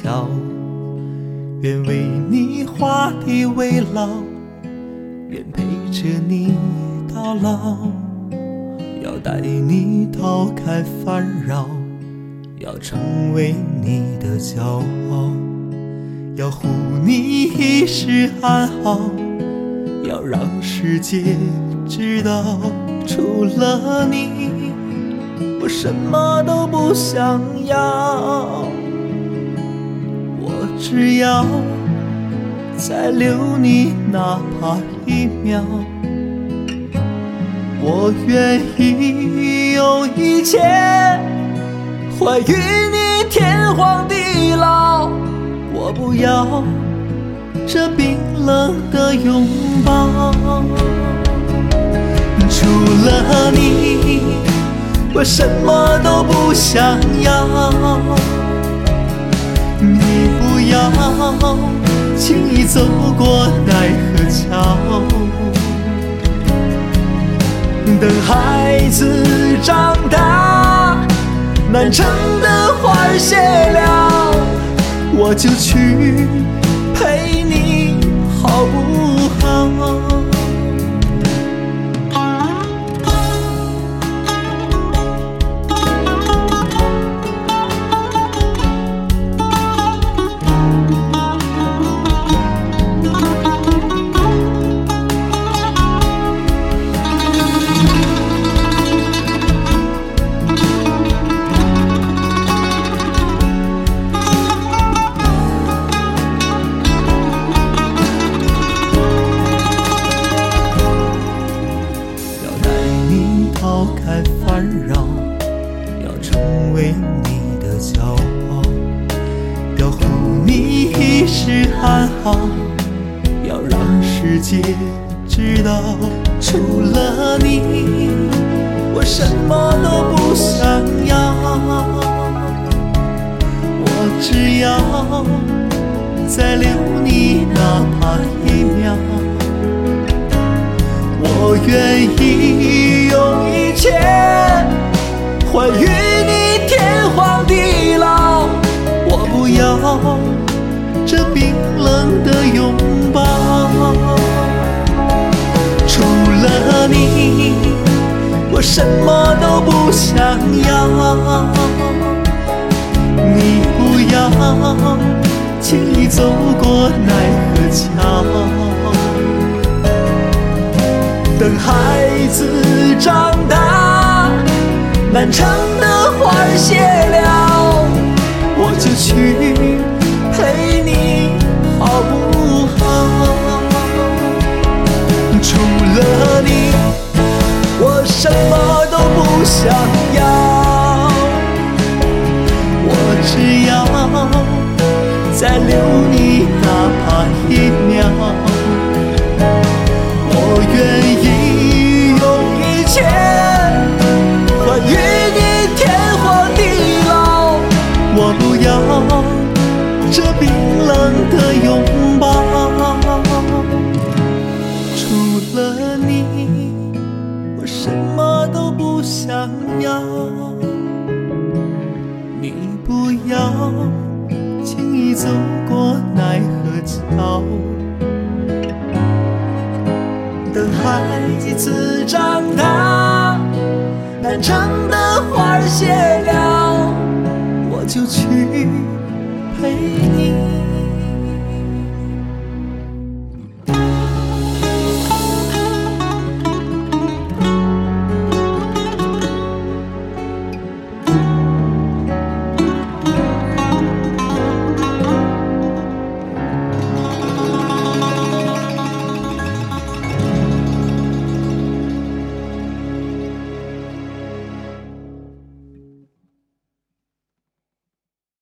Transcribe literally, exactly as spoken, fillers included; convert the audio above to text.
笑，愿为你画地为牢，愿陪着你到老，要带你逃开烦扰，要成为你的骄傲，要护你一世安好，要让世界知道，除了你我什么都不想要，我只要再留你哪怕一秒，我愿意用一切换与你天荒地老，我不要这冰冷的拥抱，除了你我什么都不想要，你不要轻易走过奈何桥，等孩子长大，难成的花谢了，我就去陪你好不好？抛开烦扰，要成为你的骄傲，要护你一世安好，要让世界知道，除了你我什么都不想要，我只要再留你哪怕一秒，我愿意用一切换与你天荒地老，我不要这冰冷的拥抱，除了你我什么都不想要，你不要轻易走过奈何桥，等孩子长大，难成的花谢了，我就去陪你好不好？除了你我什么都不想要，我只要再留你哪怕一秒，我愿意用一切换与你天荒地老，我不要这冰冷的拥抱，除了你我什么都不想要，你不要轻易走过奈何桥，等孩子长大，难成的花谢了，我就去陪你